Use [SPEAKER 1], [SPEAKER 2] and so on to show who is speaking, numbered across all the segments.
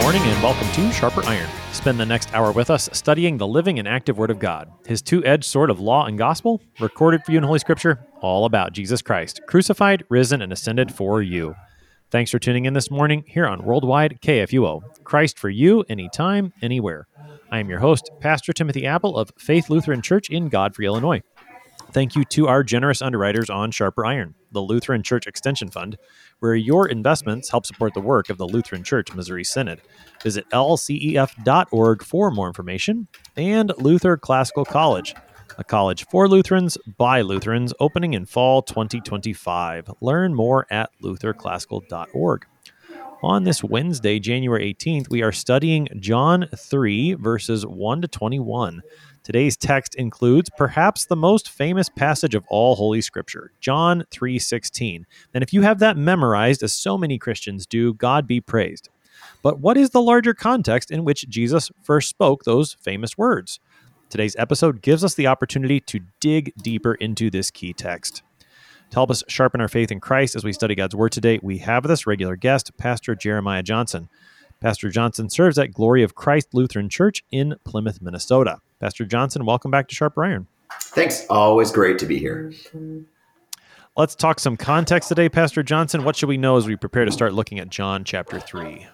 [SPEAKER 1] morning and welcome to Sharper Iron. Spend the next hour with us studying the living and active Word of God, His two-edged sword of law and gospel, recorded for you in Holy Scripture, all about Jesus Christ, crucified, risen, and ascended for you. Thanks for tuning in this morning here on Worldwide KFUO. Christ for you, anytime, anywhere. I am your host, Pastor Timothy Apple of Faith Lutheran Church in Godfrey, Illinois. Thank you to our generous underwriters on Sharper Iron, the Lutheran Church Extension Fund, where your investments help support the work of the Lutheran Church Missouri Synod. Visit lcef.org for more information. And Luther Classical College, a college for Lutherans by Lutherans, opening in fall 2025. Learn more at lutherclassical.org. On this Wednesday, January 18th, we are studying John 3, verses 1 to 21. Today's text includes perhaps the most famous passage of all Holy Scripture, John 3:16. And if you have that memorized, as so many Christians do, God be praised. But what is the larger context in which Jesus first spoke those famous words? Today's episode gives us the opportunity to dig deeper into this key text. To help us sharpen our faith in Christ as we study God's Word today, we have with us regular guest, Pastor Jeremiah Johnson. Pastor Johnson serves at Glory of Christ Lutheran Church in Plymouth, Minnesota. Pastor Johnson, welcome back to Sharper Iron.
[SPEAKER 2] Thanks. Always great to be here.
[SPEAKER 1] Let's talk some context today, Pastor Johnson. What should we know as we prepare to start looking at John chapter 3?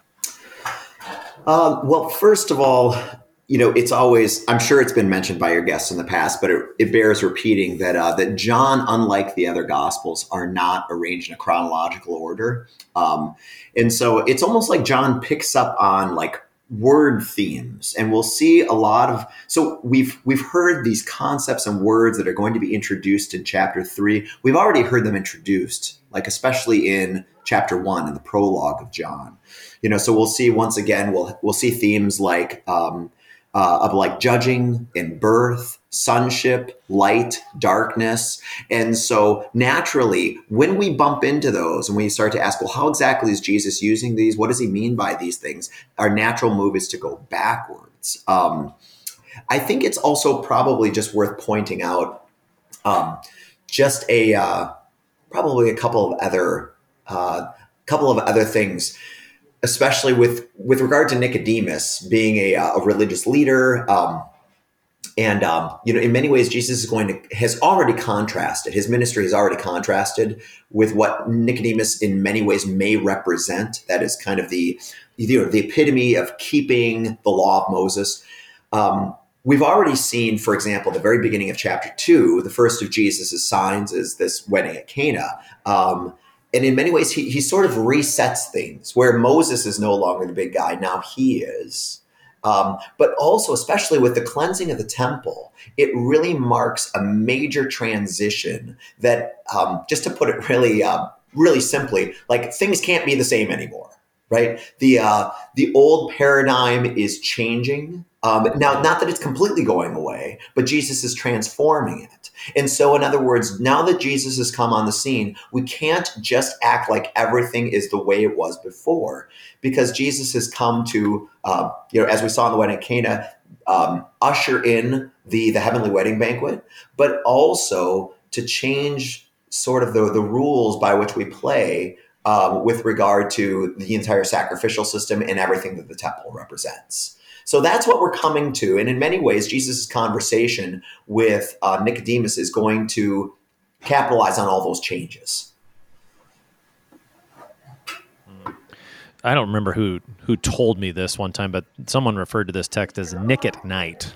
[SPEAKER 2] Well, first of all, it's always, I'm sure it's been mentioned by your guests in the past, but it bears repeating that John, unlike the other Gospels, are not arranged in a chronological order. And so it's almost like John picks up on word themes, and we'll see a lot of, so we've heard these concepts and words that are going to be introduced in chapter 3. We've already heard them introduced, especially in chapter 1 in the prologue of John. So we'll see once again, we'll see themes of judging and birth, sonship, light, darkness. And so naturally, when we bump into those and we start to ask, well, how exactly is Jesus using these? What does he mean by these things? Our natural move is to go backwards. I think it's also probably just worth pointing out probably a couple of other things, especially with regard to Nicodemus being a religious leader. In many ways, Jesus has already contrasted, his ministry has already contrasted with what Nicodemus in many ways may represent. That is kind of the epitome of keeping the law of Moses. We've already seen, for example, the very beginning of chapter 2, the first of Jesus' signs is this wedding at Cana. And in many ways, he sort of resets things where Moses is no longer the big guy. Now he is. But also, especially with the cleansing of the temple, it really marks a major transition that, just to put it really simply, things can't be the same anymore, right? The old paradigm is changing. Now, not that it's completely going away, but Jesus is transforming it. And so, in other words, now that Jesus has come on the scene, we can't just act like everything is the way it was before, because Jesus has come to, as we saw in the wedding at Cana, usher in the heavenly wedding banquet, but also to change sort of the rules by which we play with regard to the entire sacrificial system and everything that the temple represents. So that's what we're coming to. And in many ways, Jesus' conversation with Nicodemus is going to capitalize on all those changes.
[SPEAKER 1] I don't remember who told me this one time, but someone referred to this text as Nick at night.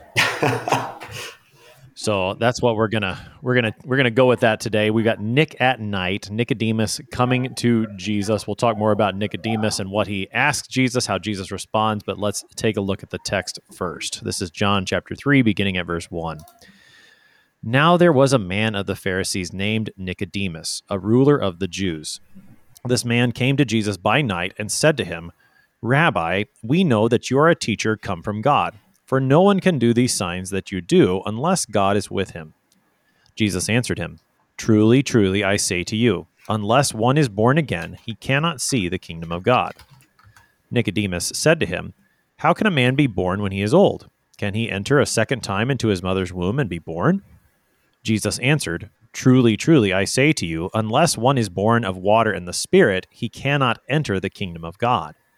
[SPEAKER 1] So that's what we're gonna go with that today. We got Nick at night, Nicodemus coming to Jesus. We'll talk more about Nicodemus and what he asks Jesus, how Jesus responds, but let's take a look at the text first. This is John chapter 3, beginning at verse 1. Now there was a man of the Pharisees named Nicodemus, a ruler of the Jews. This man came to Jesus by night and said to him, Rabbi, we know that you are a teacher come from God. For no one can do these signs that you do unless God is with him. Jesus answered him, Truly, truly, I say to you, unless one is born again, he cannot see the kingdom of God. Nicodemus said to him, How can a man be born when he is old? Can he enter a second time into his mother's womb and be born? Jesus answered, Truly, truly, I say to you, unless one is born of water and the Spirit, he cannot enter the kingdom of God.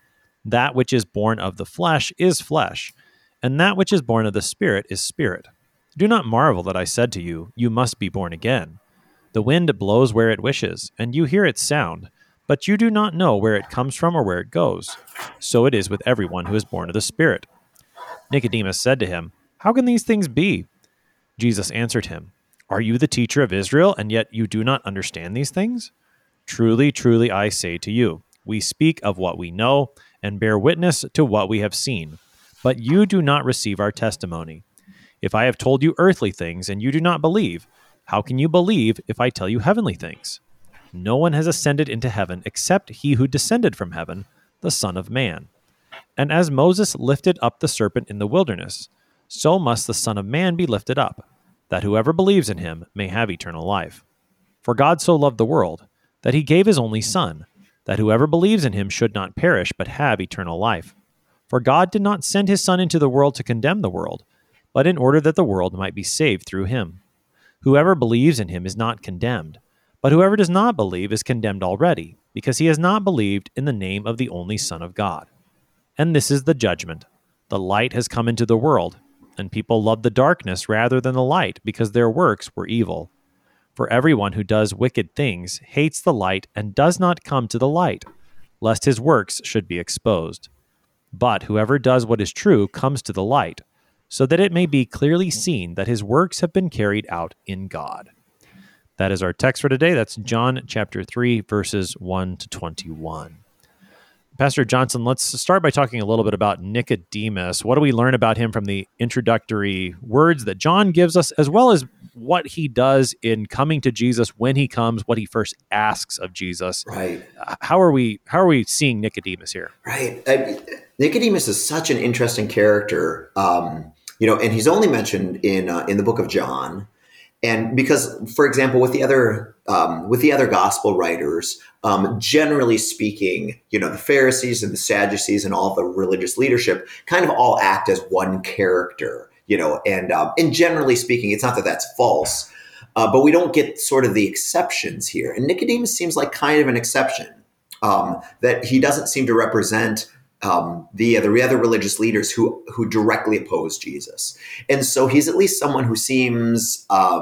[SPEAKER 1] That which is born of the flesh is flesh, and that which is born of the Spirit is spirit. Do not marvel that I said to you, you must be born again. The wind blows where it wishes, and you hear its sound, but you do not know where it comes from or where it goes. So it is with everyone who is born of the Spirit. Nicodemus said to him, How can these things be? Jesus answered him, Are you the teacher of Israel, and yet you do not understand these things? Truly, truly, I say to you, we speak of what we know, and bear witness to what we have seen, but you do not receive our testimony. If I have told you earthly things, and you do not believe, how can you believe if I tell you heavenly things? No one has ascended into heaven except he who descended from heaven, the Son of Man. And as Moses lifted up the serpent in the wilderness, so must the Son of Man be lifted up, that whoever believes in him may have eternal life. For God so loved the world, that he gave his only Son, that whoever believes in him should not perish but have eternal life. For God did not send his Son into the world to condemn the world, but in order that the world might be saved through him. Whoever believes in him is not condemned, but whoever does not believe is condemned already, because he has not believed in the name of the only Son of God. And this is the judgment. The light has come into the world, and people love the darkness rather than the light, because their works were evil. For everyone who does wicked things hates the light and does not come to the light, lest his works should be exposed. But whoever does what is true comes to the light, so that it may be clearly seen that his works have been carried out in God. That is our text for today. That's John chapter 3, verses 1 to 21. Pastor Johnson, let's start by talking a little bit about Nicodemus. What do we learn about him from the introductory words that John gives us, as well as what he does in coming to Jesus when he comes, what he first asks of Jesus?
[SPEAKER 2] Right.
[SPEAKER 1] How are we seeing Nicodemus here?
[SPEAKER 2] Right. Nicodemus is such an interesting character, and he's only mentioned in the book of John. And because, for example, with the other gospel writers, generally speaking, the Pharisees and the Sadducees and all the religious leadership kind of all act as one character, and generally speaking, it's not that that's false, but we don't get sort of the exceptions here. And Nicodemus seems like kind of an exception, that he doesn't seem to represent the other religious leaders who directly oppose Jesus. And so he's at least someone who seems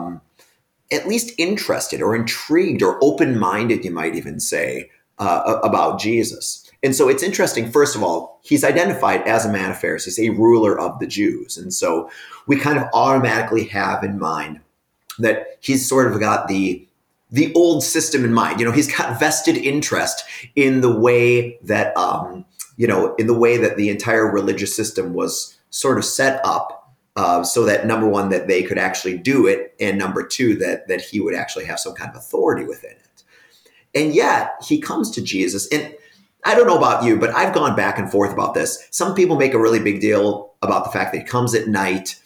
[SPEAKER 2] at least interested or intrigued or open-minded, you might even say, about Jesus. And so it's interesting, first of all, he's identified as a man of Pharisees, a ruler of the Jews. And so we kind of automatically have in mind that he's sort of got the old system in mind. He's got vested interest in the way that in the way that the entire religious system was sort of set up, so that number one, that they could actually do it, and number two, that he would actually have some kind of authority within it. And yet he comes to Jesus, and I don't know about you, but I've gone back and forth about this. Some people make a really big deal about the fact that he comes at night,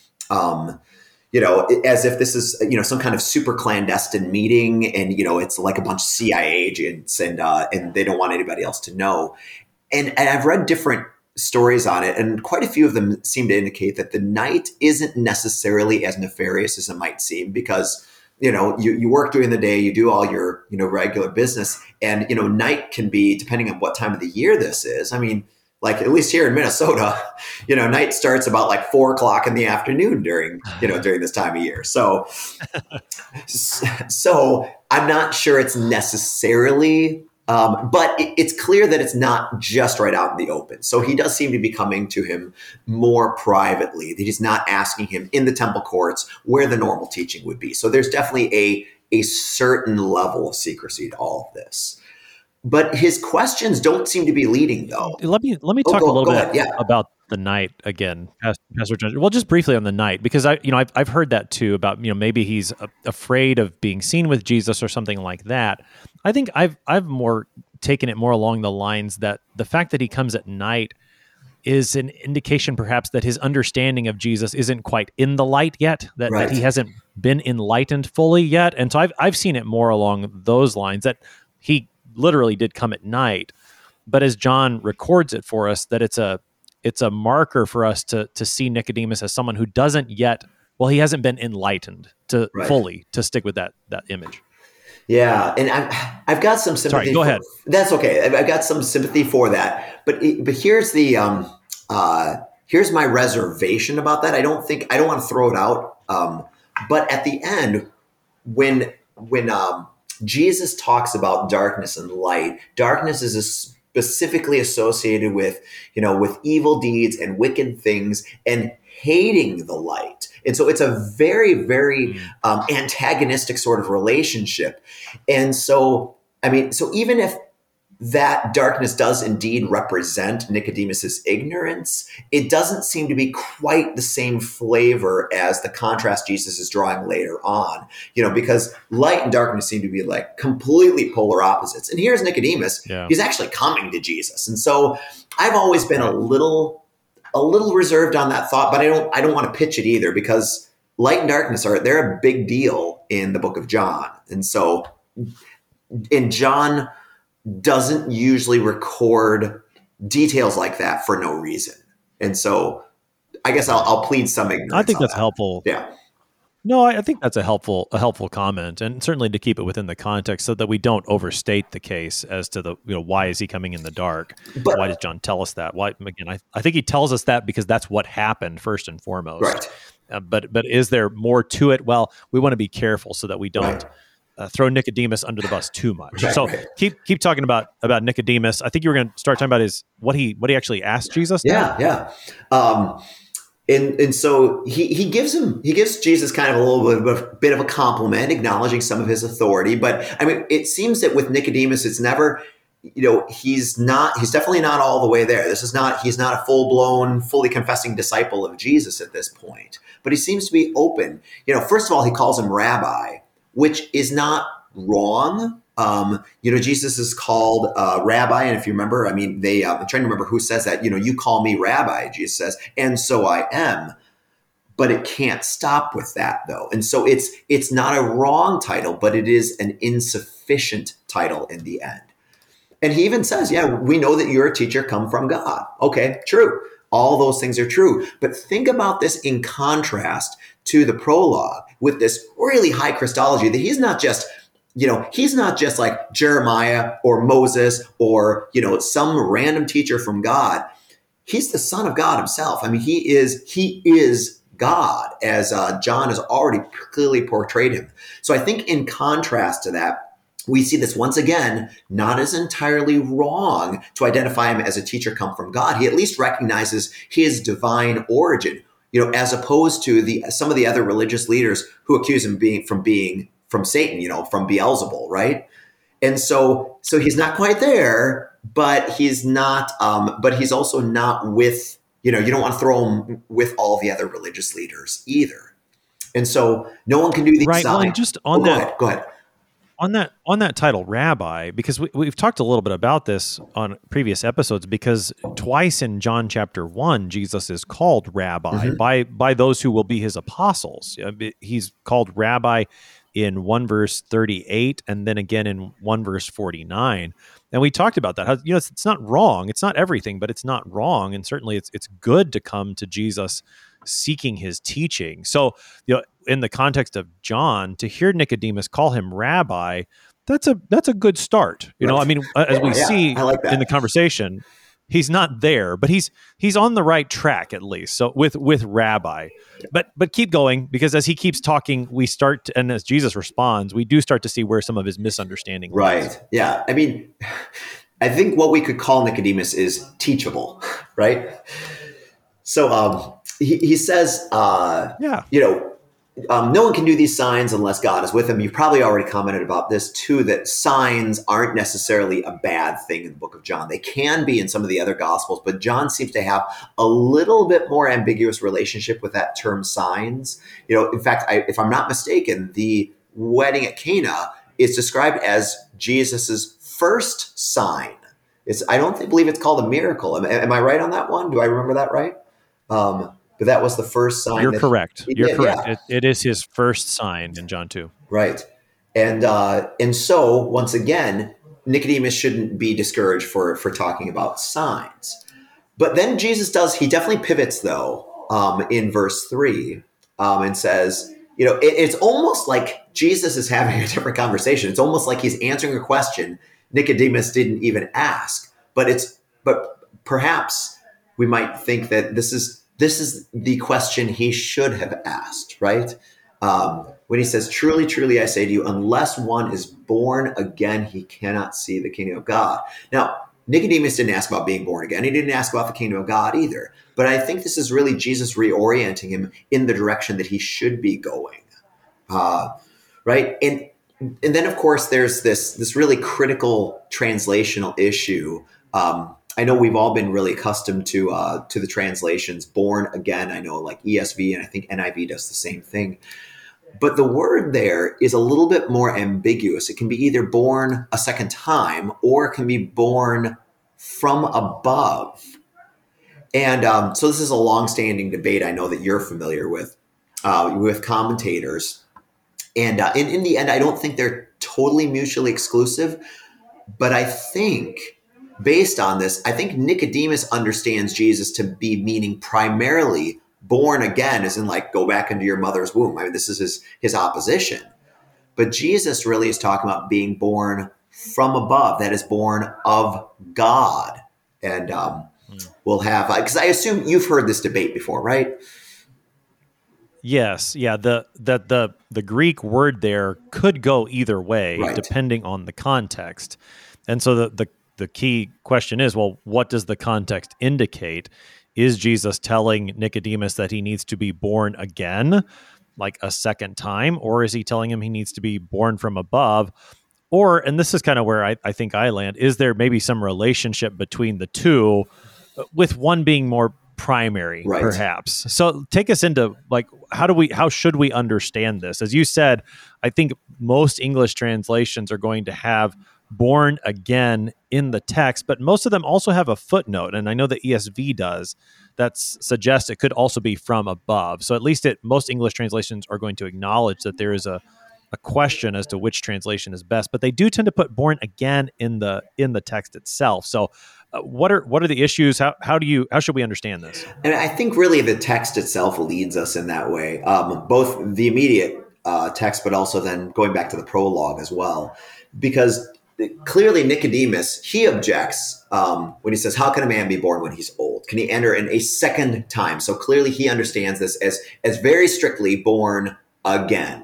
[SPEAKER 2] as if this is, some kind of super clandestine meeting, and, it's like a bunch of CIA agents, and they don't want anybody else to know. And I've read different stories on it, and quite a few of them seem to indicate that the night isn't necessarily as nefarious as it might seem, because, you work during the day, you do all your, regular business, and, night can be, depending on what time of the year this is. I mean, like at least here in Minnesota, night starts about like 4:00 in the afternoon during this time of year. So I'm not sure it's necessarily but it's clear that it's not just right out in the open. So he does seem to be coming to him more privately, that he's not asking him in the temple courts where the normal teaching would be. So there's definitely a certain level of secrecy to all of this. But his questions don't seem to be leading, though.
[SPEAKER 1] Let me talk a little bit about the night again, Pastor John. Well, just briefly on the night, because I've heard that too about maybe he's afraid of being seen with Jesus or something like that. I think I've more taken it more along the lines that the fact that he comes at night is an indication perhaps that his understanding of Jesus isn't quite in the light yet, that he hasn't been enlightened fully yet. And so I've seen it more along those lines, that he literally did come at night, but as John records it for us, that it's a marker for us to see Nicodemus as someone who doesn't yet, he hasn't been enlightened fully, to stick with that image.
[SPEAKER 2] Yeah, and I've got some sympathy.
[SPEAKER 1] Sorry, go ahead.
[SPEAKER 2] That's okay. I've got some sympathy for that. But here's the here's my reservation about that. I don't want to throw it out. But at the end, when Jesus talks about darkness and light, darkness is specifically associated with evil deeds and wicked things and hating the light. And so it's a very, very antagonistic sort of relationship. And so, so even if that darkness does indeed represent Nicodemus's ignorance, it doesn't seem to be quite the same flavor as the contrast Jesus is drawing later on, because light and darkness seem to be like completely polar opposites. And here's Nicodemus, He's actually coming to Jesus. And so I've always been a little reserved on that thought, but I don't want to pitch it either, because light and darkness they're a big deal in the book of John. And so John doesn't usually record details like that for no reason. And so I guess I'll plead some ignorance.
[SPEAKER 1] I think that's helpful.
[SPEAKER 2] Yeah.
[SPEAKER 1] No, I think that's a helpful comment, and certainly to keep it within the context so that we don't overstate the case as to the why is he coming in the dark? But why does John tell us that? Why again? I think he tells us that because that's what happened first and foremost.
[SPEAKER 2] Right.
[SPEAKER 1] But is there more to it? Well, we want to be careful so that we don't throw Nicodemus under the bus too much.
[SPEAKER 2] Right,
[SPEAKER 1] so keep talking about Nicodemus. I think you were going to start talking about what he actually asked Jesus.
[SPEAKER 2] Yeah. And so he gives Jesus kind of a little bit of a compliment, acknowledging some of his authority. But it seems that with Nicodemus, it's never, he's definitely not all the way there. He's not a full-blown, fully confessing disciple of Jesus at this point. But he seems to be open. First of all, he calls him rabbi, which is not wrong. Jesus is called rabbi. And if you remember, I'm trying to remember who says that, you call me rabbi, Jesus says, and so I am. But it can't stop with that, though. And so it's not a wrong title, but it is an insufficient title in the end. And he even says, we know that you're a teacher come from God. Okay, true. All those things are true. But think about this in contrast to the prologue with this really high Christology that he's not just like Jeremiah or Moses or, some random teacher from God. He's the Son of God himself. He is God, as John has already clearly portrayed him. So I think in contrast to that, we see this once again, not as entirely wrong to identify him as a teacher come from God. He at least recognizes his divine origin, as opposed to some of the other religious leaders who accuse him being from Satan, from Beelzebul, right? And so he's not quite there, but he's not. But he's also not with. You don't want to throw him with all the other religious leaders either. And so no one can do these
[SPEAKER 1] right.
[SPEAKER 2] signs.
[SPEAKER 1] Well, and just on
[SPEAKER 2] Go ahead.
[SPEAKER 1] On that title, rabbi, because we've talked a little bit about this on previous episodes, because twice in John chapter 1, Jesus is called rabbi by those who will be his apostles. He's called rabbi in 1 verse 38 and then again in 1 verse 49. And we talked about that. How, it's not wrong. It's not everything, but it's not wrong. And certainly it's good to come to Jesus seeking his teaching. So, in the context of John, to hear Nicodemus call him rabbi, that's a good start. As we see in the conversation, he's not there, but he's on the right track at least. So with rabbi, but keep going, because as he keeps talking, we start to, and as Jesus responds, we do start to see where some of his misunderstanding lies.
[SPEAKER 2] Right. Yeah. I think what we could call Nicodemus is teachable, right? So he says, no one can do these signs unless God is with him. You've probably already commented about this too, that signs aren't necessarily a bad thing in the book of John. They can be in some of the other gospels, but John seems to have a little bit more ambiguous relationship with that term signs. In fact, if I'm not mistaken, the wedding at Cana is described as Jesus's first sign. I don't believe it's called a miracle. Am I right on that one? Do I remember that right? But that was the first sign.
[SPEAKER 1] You're correct. You're correct.
[SPEAKER 2] Yeah.
[SPEAKER 1] It is his first sign in John 2.
[SPEAKER 2] Right. And so once again, Nicodemus shouldn't be discouraged for talking about signs. But then Jesus he definitely pivots though, in verse 3, and says, it's almost like Jesus is having a different conversation. It's almost like he's answering a question Nicodemus didn't even ask. But perhaps we might think that this is the question he should have asked, right? When he says, "Truly, truly, I say to you, unless one is born again, he cannot see the kingdom of God." Now, Nicodemus didn't ask about being born again. He didn't ask about the kingdom of God either. But I think this is really Jesus reorienting him in the direction that he should be going, right? And then, of course, there's this really critical translational issue. I know we've all been really accustomed to the translations "born again." I know, like ESV, and I think NIV does the same thing. But the word there is a little bit more ambiguous. It can be either born a second time, or it can be born from above. And so this is a longstanding debate I know that you're familiar with commentators. And in the end, I don't think they're totally mutually exclusive. But I think, based on this, I think Nicodemus understands Jesus to be meaning primarily born again, as in like go back into your mother's womb. I mean, this is his opposition. But Jesus really is talking about being born from above, that is born of God. And we'll have, because I assume you've heard this debate before, right?
[SPEAKER 1] Yes. Yeah. The Greek word there could go either way,
[SPEAKER 2] Right.
[SPEAKER 1] depending on the context. And so the key question is, well, what does the context indicate? Is Jesus telling Nicodemus that he needs to be born again, like a second time? Or is he telling him he needs to be born from above? Or, and this is kind of where I think I land, is there maybe some relationship between the two, with one being more primary,
[SPEAKER 2] Right.
[SPEAKER 1] perhaps? So take us into, like, how should we understand this? As you said, I think most English translations are going to have born again in the text, but most of them also have a footnote, and I know the ESV does, that suggests it could also be from above. So at least most English translations are going to acknowledge that there is a question as to which translation is best, but they do tend to put born again in the text itself. So what are the issues? How should we understand this?
[SPEAKER 2] And I think really the text itself leads us in that way, both the immediate text, but also then going back to the prologue as well, because clearly Nicodemus, he objects when he says, "How can a man be born when he's old? Can he enter in a second time?" So clearly he understands this as very strictly born again,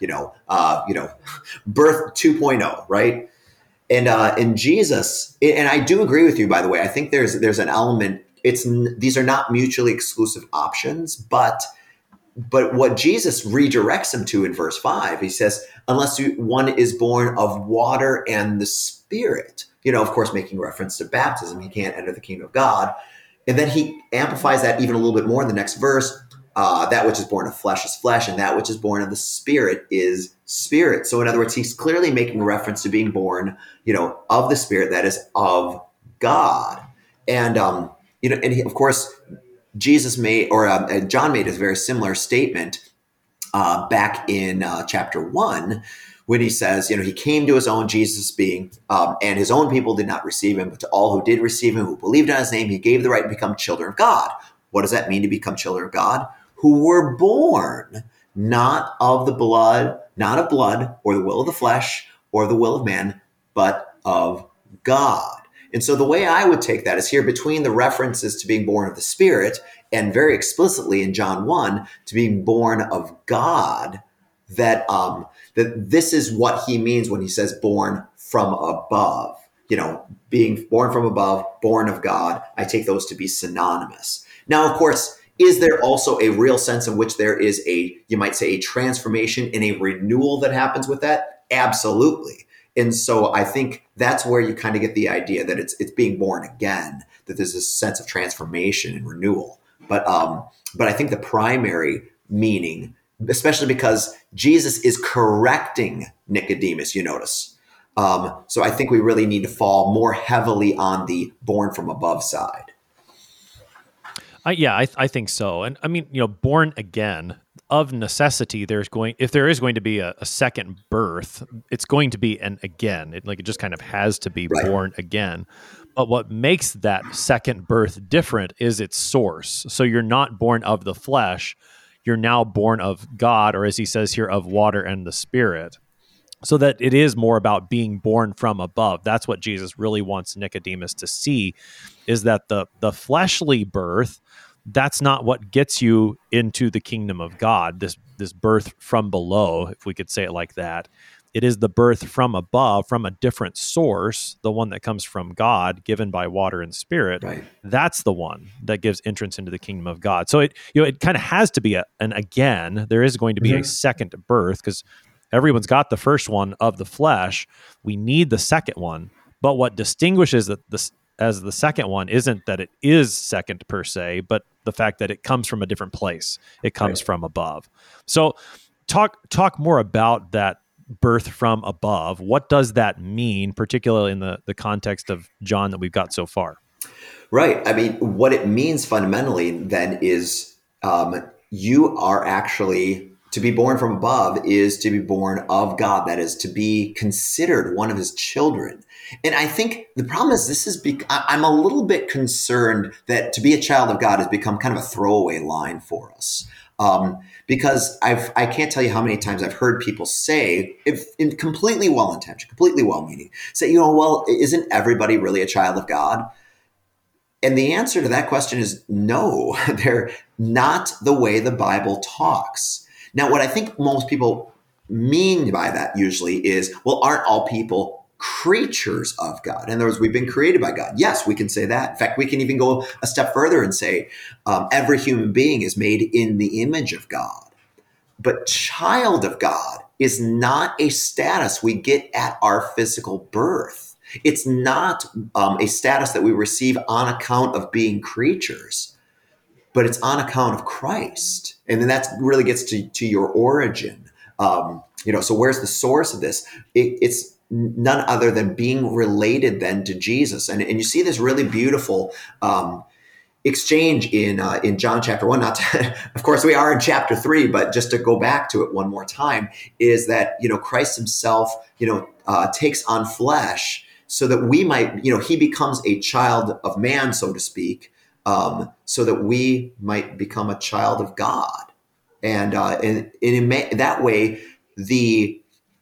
[SPEAKER 2] birth 2.0, right? And Jesus, and I do agree with you, by the way. I think there's an element. These are not mutually exclusive options, but what Jesus redirects him to in verse 5, he says, "Unless one is born of water and the Spirit," of course, making reference to baptism, he can't enter the kingdom of God. And then he amplifies that even a little bit more in the next verse. That which is born of flesh is flesh, and that which is born of the Spirit is spirit. So in other words, he's clearly making reference to being born, of the Spirit, that is of God. And, of course, Jesus made, or John made a very similar statement back in chapter 1, when he says, he came to his own, Jesus being, and his own people did not receive him, but to all who did receive him, who believed on his name, he gave the right to become children of God. What does that mean, to become children of God? Who were born not of blood or the will of the flesh or the will of man, but of God. And so the way I would take that is here between the references to being born of the Spirit and very explicitly in John 1 to being born of God, that this is what he means when he says born from above. Being born from above, born of God, I take those to be synonymous. Now, of course, is there also a real sense in which there is you might say, a transformation and a renewal that happens with that? Absolutely. And so I think that's where you kind of get the idea that it's being born again, that there's this sense of transformation and renewal. But I think the primary meaning, especially because Jesus is correcting Nicodemus, you notice. So I think we really need to fall more heavily on the born from above side.
[SPEAKER 1] I think so. And I mean, born again, of necessity, if there is going to be a second birth, it's going to be an again. It just kind of has to be born again. But what makes that second birth different is its source. So you're not born of the flesh, you're now born of God, or as he says here, of water and the Spirit. So that it is more about being born from above. That's what Jesus really wants Nicodemus to see, is that the fleshly birth, that's not what gets you into the kingdom of God, this birth from below, if we could say it like that. It is the birth from above, from a different source, the one that comes from God, given by water and Spirit.
[SPEAKER 2] Right.
[SPEAKER 1] That's the one that gives entrance into the kingdom of God. So it kind of has to be an again. There is going to be a second birth, because everyone's got the first one of the flesh. We need the second one. But what distinguishes as the second one isn't that it is second per se, but the fact that it comes from a different place. It comes from above. So talk more about that birth from above. What does that mean, particularly in the context of John that we've got so far?
[SPEAKER 2] Right. I mean, what it means fundamentally then is you are actually, to be born from above is to be born of God. That is to be considered one of his children. And I think the problem is I'm a little bit concerned that to be a child of God has become kind of a throwaway line for us. Because I can't tell you how many times I've heard people say, if in completely well-intentioned, completely well-meaning, say, well, isn't everybody really a child of God? And the answer to that question is no, they're not the way the Bible talks. Now, what I think most people mean by that usually is, well, aren't all people creatures of God? In other words, we've been created by God. Yes, we can say that. In fact, we can even go a step further and say every human being is made in the image of God. But child of God is not a status we get at our physical birth. It's not a status that we receive on account of being creatures, but it's on account of Christ. And then that really gets to your origin. So where's the source of this? It's none other than being related then to Jesus. And you see this really beautiful exchange in John chapter 1. Of course, we are in chapter 3, but just to go back to it one more time, is that, Christ himself, takes on flesh so that we might, he becomes a child of man, so to speak, so that we might become a child of God. And in that way, the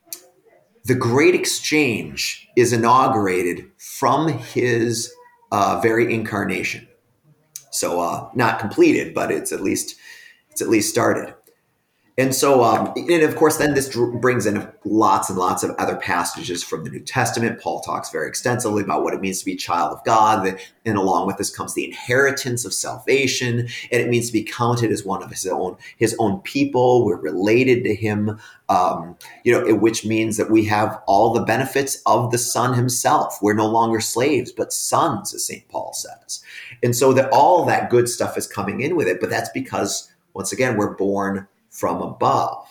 [SPEAKER 2] great exchange is inaugurated from his very incarnation. So not completed, but it's at least started. And so, and of course, then this brings in lots and lots of other passages from the New Testament. Paul talks very extensively about what it means to be a child of God. And along with this comes the inheritance of salvation. And it means to be counted as one of his own people. We're related to him, which means that we have all the benefits of the Son himself. We're no longer slaves, but sons, as St. Paul says. And so that all that good stuff is coming in with it. But that's because, once again, we're born from above.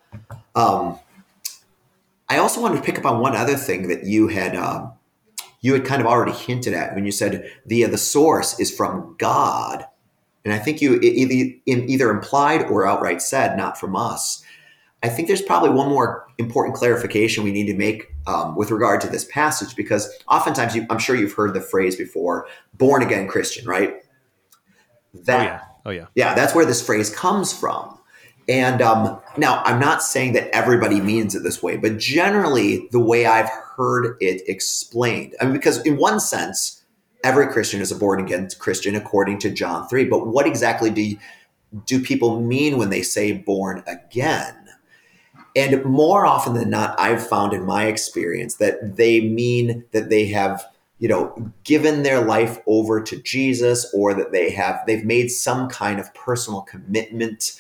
[SPEAKER 2] I also wanted to pick up on one other thing that you had kind of already hinted at when you said the source is from God, and I think you either implied or outright said not from us. I think there's probably one more important clarification we need to make with regard to this passage, because oftentimes I'm sure you've heard the phrase before, born again Christian, right?
[SPEAKER 1] Oh yeah.
[SPEAKER 2] Yeah, that's where this phrase comes from. And now, I'm not saying that everybody means it this way, but generally the way I've heard it explained, because in one sense, every Christian is a born-again Christian according to John 3. But what exactly do people mean when they say born again? And more often than not, I've found in my experience that they mean that they have given their life over to Jesus, or that they've made some kind of personal commitment,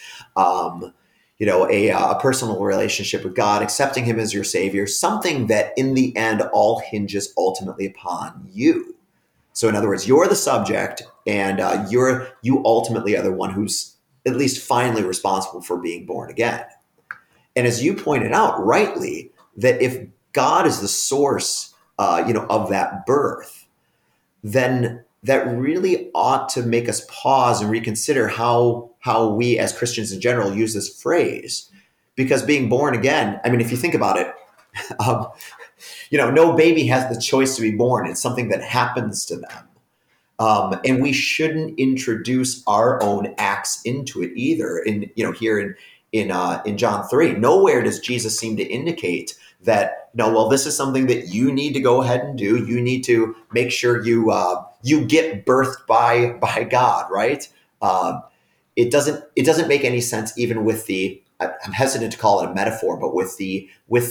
[SPEAKER 2] a personal relationship with God, accepting him as your savior, something that in the end all hinges ultimately upon you. So in other words, you're the subject, and you ultimately are the one who's at least finally responsible for being born again. And as you pointed out rightly, that if God is the source of that birth, then that really ought to make us pause and reconsider how we as Christians in general use this phrase. Because being born again, if you think about it, no baby has the choice to be born. It's something that happens to them. And we shouldn't introduce our own acts into it either. Here in John 3, nowhere does Jesus seem to indicate that, no, well, this is something that you need to go ahead and do. You need to make sure you get birthed by God, right? It doesn't make any sense, even with I'm hesitant to call it a metaphor, but with the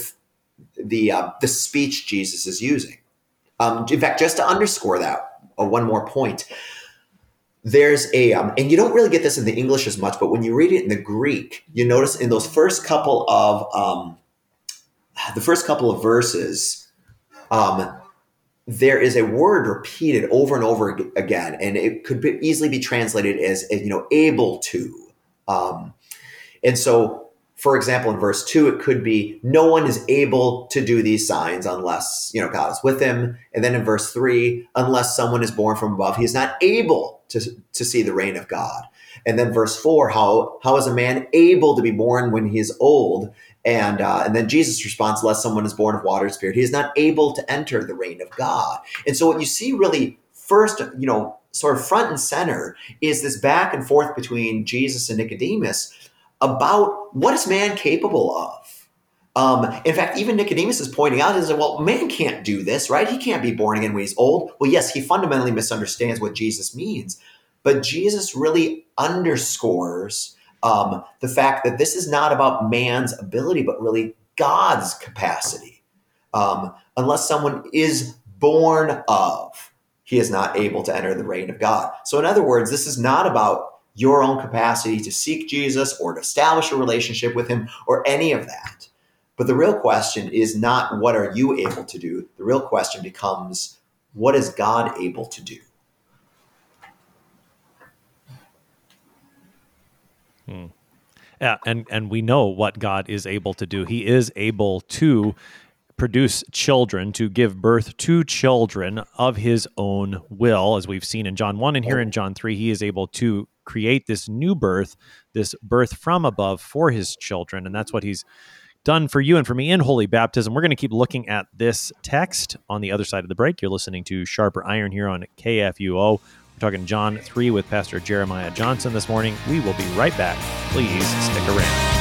[SPEAKER 2] speech Jesus is using. In fact, just to underscore that, one more point. There's and you don't really get this in the English as much, but when you read it in the Greek, you notice in those first couple of verses, there is a word repeated over and over again, and it could easily be translated as able to. And so, for example, in verse 2, it could be, no one is able to do these signs unless God is with him. And then in verse 3, unless someone is born from above, he is not able to see the reign of God. And then verse 4, how is a man able to be born when he is old? And then Jesus responds, unless someone is born of water and spirit, he is not able to enter the reign of God. And so what you see really first, sort of front and center, is this back and forth between Jesus and Nicodemus about what is man capable of. In fact, even Nicodemus is pointing out, well, man can't do this, right? He can't be born again when he's old. Well, yes, he fundamentally misunderstands what Jesus means, but Jesus really underscores the fact that this is not about man's ability, but really God's capacity. Unless someone is born of, he is not able to enter the reign of God. So in other words, this is not about your own capacity to seek Jesus or to establish a relationship with him or any of that. But the real question is not, what are you able to do? The real question becomes, what is God able to do?
[SPEAKER 1] Yeah, and we know what God is able to do. He is able to produce children, to give birth to children of his own will, as we've seen in John 1 and here in John 3. He is able to create this new birth, this birth from above for his children, and that's what he's done for you and for me in holy baptism. We're going to keep looking at this text on the other side of the break. You're listening to Sharper Iron here on KFUO. We're talking John 3 with Pastor Jeremiah Johnson this morning. We will be right back. Please stick around.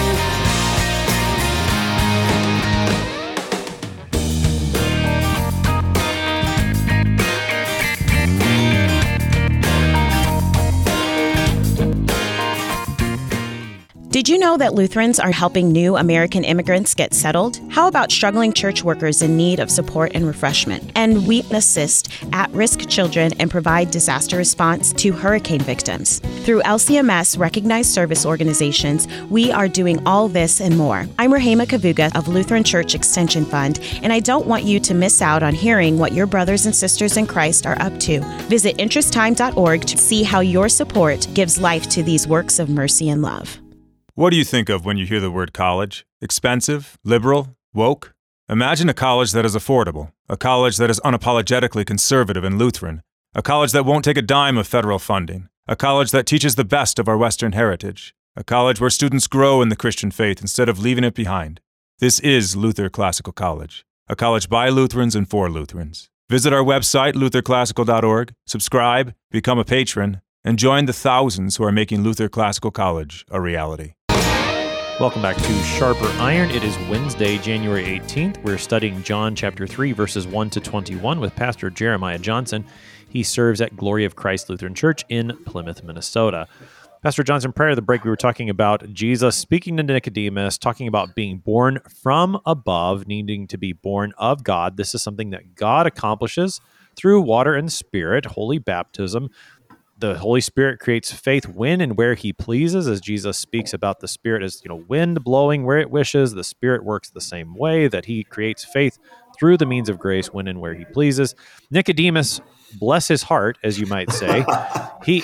[SPEAKER 3] Did you know that Lutherans are helping new American immigrants get settled? How about struggling church workers in need of support and refreshment? And we assist at-risk children and provide disaster response to hurricane victims. Through LCMS recognized service organizations, we are doing all this and more. I'm Rahema Kavuga of Lutheran Church Extension Fund, and I don't want you to miss out on hearing what your brothers and sisters in Christ are up to. Visit interesttime.org to see how your support gives life to these works of mercy and love.
[SPEAKER 4] What do you think of when you hear the word college? Expensive? Liberal? Woke? Imagine a college that is affordable, a college that is unapologetically conservative and Lutheran, a college that won't take a dime of federal funding, a college that teaches the best of our Western heritage, a college where students grow in the Christian faith instead of leaving it behind. This is Luther Classical College, a college by Lutherans and for Lutherans. Visit our website, lutherclassical.org, subscribe, become a patron, and join the thousands who are making Luther Classical College a reality.
[SPEAKER 1] Welcome back to Sharper Iron. It is Wednesday, January 18th. We're studying John chapter 3, verses 1 to 21 with Pastor Jeremiah Johnson. He serves at Glory of Christ Lutheran Church in Plymouth, Minnesota. Pastor Johnson, prior to the break, we were talking about Jesus speaking to Nicodemus, talking about being born from above, needing to be born of God. This is something that God accomplishes through water and spirit, holy baptism. The Holy Spirit creates faith when and where he pleases, as Jesus speaks about the Spirit as, wind blowing where it wishes. The Spirit works the same way, that he creates faith through the means of grace when and where he pleases. Nicodemus, bless his heart, as you might say, he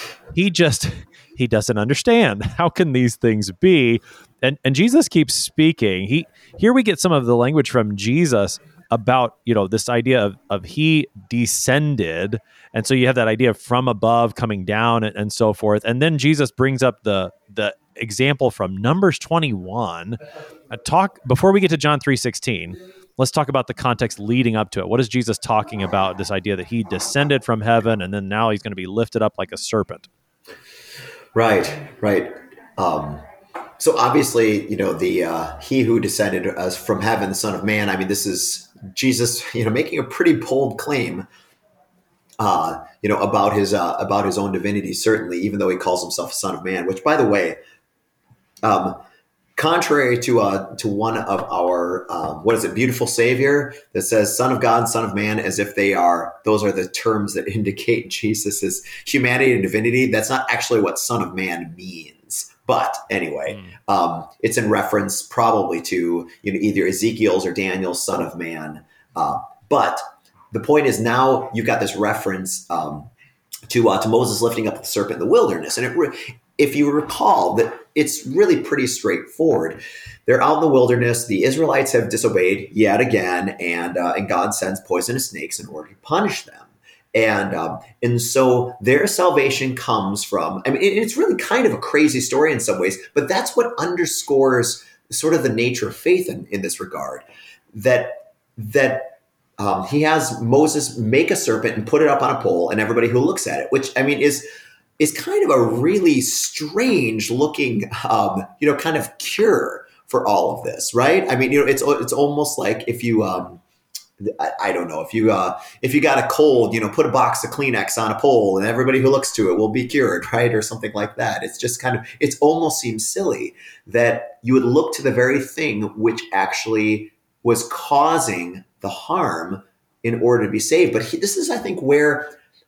[SPEAKER 1] doesn't understand. How can these things be? And Jesus keeps speaking. Here we get some of the language from Jesus about, this idea of he descended. And so you have that idea of from above coming down and so forth. And then Jesus brings up the example from Numbers 21. Before we get to John 3:16, let's talk about the context leading up to it. What is Jesus talking about? This idea that he descended from heaven and then now he's going to be lifted up like a serpent.
[SPEAKER 2] Right. So obviously, the he who descended us from heaven, the Son of Man. I mean, this is Jesus, making a pretty bold claim, about his own divinity. Certainly, even though he calls himself a Son of Man, which, by the way, contrary to one of our beautiful Savior that says Son of God, Son of Man, as if those are the terms that indicate Jesus's humanity and divinity. That's not actually what Son of Man means. But anyway, it's in reference probably to either Ezekiel's or Daniel's Son of Man. But the point is, now you've got this reference to Moses lifting up the serpent in the wilderness, and if you recall, that it's really pretty straightforward. They're out in the wilderness. The Israelites have disobeyed yet again, and God sends poisonous snakes in order to punish them. And so their salvation comes from, it's really kind of a crazy story in some ways, but that's what underscores sort of the nature of faith in this regard, that he has Moses make a serpent and put it up on a pole, and everybody who looks at it, which is kind of a really strange looking, kind of cure for all of this, right? It's almost like if you, I don't know, if you got a cold, put a box of Kleenex on a pole and everybody who looks to it will be cured, right? Or something like that. It's just it almost seems silly that you would look to the very thing which actually was causing the harm in order to be saved. But this is, I think, where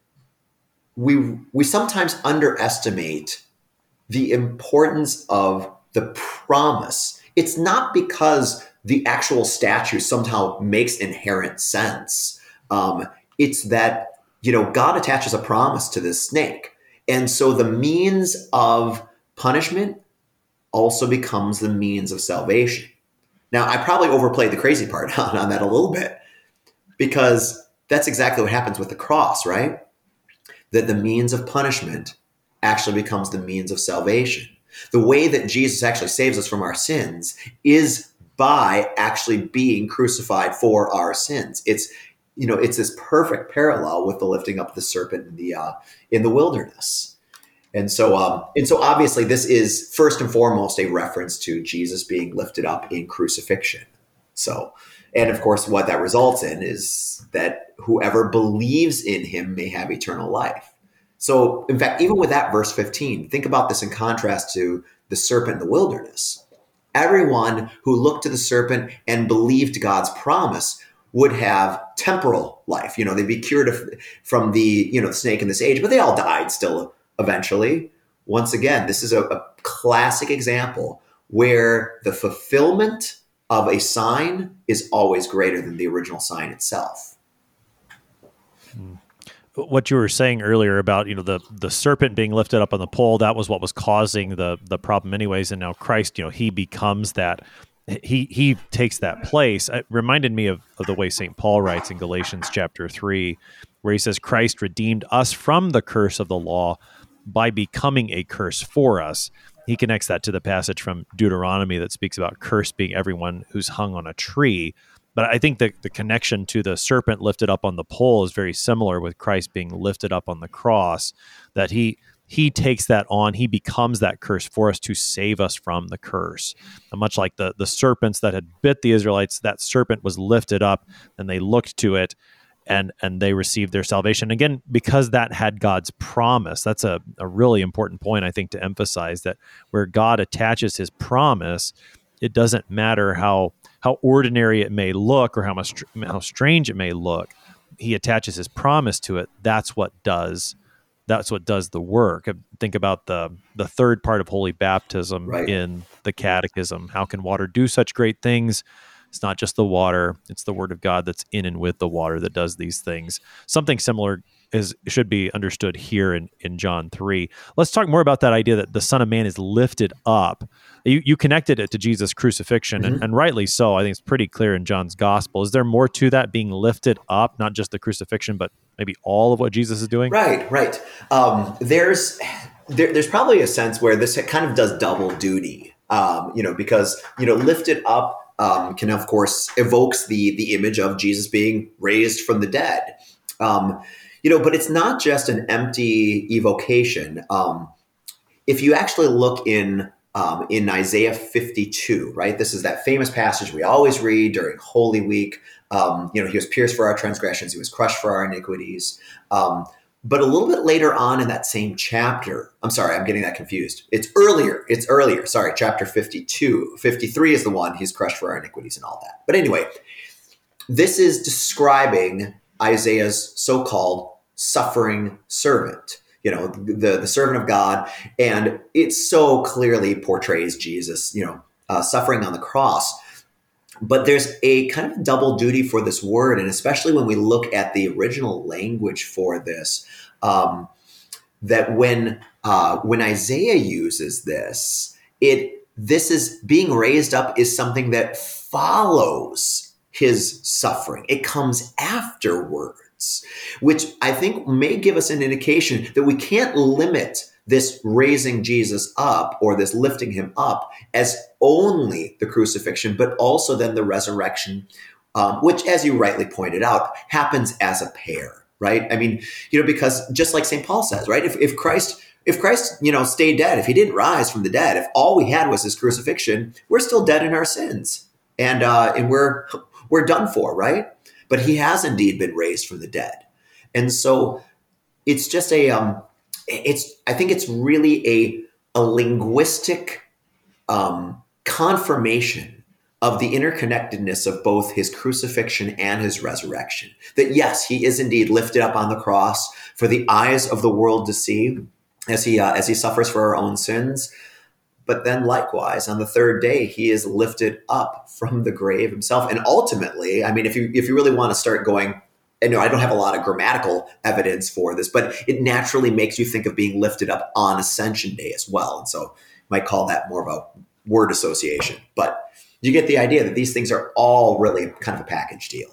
[SPEAKER 2] we sometimes underestimate the importance of the promise. It's not because the actual statue somehow makes inherent sense. It's that, God attaches a promise to this snake. And so the means of punishment also becomes the means of salvation. Now, I probably overplayed the crazy part on that a little bit, because that's exactly what happens with the cross, right? That the means of punishment actually becomes the means of salvation. The way that Jesus actually saves us from our sins is by actually being crucified for our sins. It's this perfect parallel with the lifting up the serpent in the wilderness. And so obviously this is first and foremost a reference to Jesus being lifted up in crucifixion. So, and of course, what that results in is that whoever believes in him may have eternal life. So, in fact, even with that verse 15, think about this in contrast to the serpent in the wilderness. Everyone who looked to the serpent and believed God's promise would have temporal life. They'd be cured from the snake in this age, but they all died still eventually. Once again, this is a classic example where the fulfillment of a sign is always greater than the original sign itself.
[SPEAKER 1] What you were saying earlier about the serpent being lifted up on the pole, that was what was causing the problem anyways, and now Christ, he becomes that. He takes that place. It reminded me of the way St. Paul writes in Galatians chapter 3, where he says, Christ redeemed us from the curse of the law by becoming a curse for us. He connects that to the passage from Deuteronomy that speaks about cursed being everyone who's hung on a tree. But I think that the connection to the serpent lifted up on the pole is very similar with Christ being lifted up on the cross, that he takes that on. He becomes that curse for us to save us from the curse. And much like the serpents that had bit the Israelites, that serpent was lifted up and they looked to it and they received their salvation. Again, because that had God's promise. That's a really important point, I think, to emphasize, that where God attaches his promise, it doesn't matter how ordinary it may look or how strange it may look. He attaches his promise to it. That's what does the work. Think about the third part of holy baptism, right, in the Catechism. How can water do such great things? It's not just the water, it's the word of God that's in and with the water that does these things. Something similar should be understood here in John 3. Let's talk more about that idea that the Son of Man is lifted up. You connected it to Jesus' crucifixion, mm-hmm. and rightly so. I think it's pretty clear in John's gospel. Is there more to that, being lifted up, not just the crucifixion, but maybe all of what Jesus is doing?
[SPEAKER 2] Right. There's probably a sense where this kind of does double duty, because lifted up can, of course, evokes the image of Jesus being raised from the dead. But it's not just an empty evocation. If you actually look in Isaiah 52, right? This is that famous passage we always read during Holy Week. He was pierced for our transgressions. He was crushed for our iniquities. But a little bit later on in that same chapter, I'm sorry, I'm getting that confused. It's earlier. Sorry, chapter 52. 53 is the one, he's crushed for our iniquities and all that. But anyway, this is describing Isaiah's so-called suffering servant, the servant of God. And it so clearly portrays Jesus, suffering on the cross. But there's a kind of double duty for this word, and especially when we look at the original language for this, that when Isaiah uses this is being raised up is something that follows his suffering. It comes afterwards, which I think may give us an indication that we can't limit this raising Jesus up or this lifting him up as only the crucifixion, but also then the resurrection, which, as you rightly pointed out, happens as a pair, right? I mean, because just like St. Paul says, right? If Christ, stayed dead, if he didn't rise from the dead, if all we had was his crucifixion, we're still dead in our sins, and we're done for, right? But he has indeed been raised from the dead, and so it's just I think it's really a linguistic confirmation of the interconnectedness of both his crucifixion and his resurrection. That yes, he is indeed lifted up on the cross for the eyes of the world to see as he suffers for our own sins. But then likewise, on the third day, he is lifted up from the grave himself. And ultimately, I mean, if you really want to start going, and I don't have a lot of grammatical evidence for this, but it naturally makes you think of being lifted up on Ascension Day as well. And so you might call that more of a word association. But you get the idea that these things are all really kind of a package deal.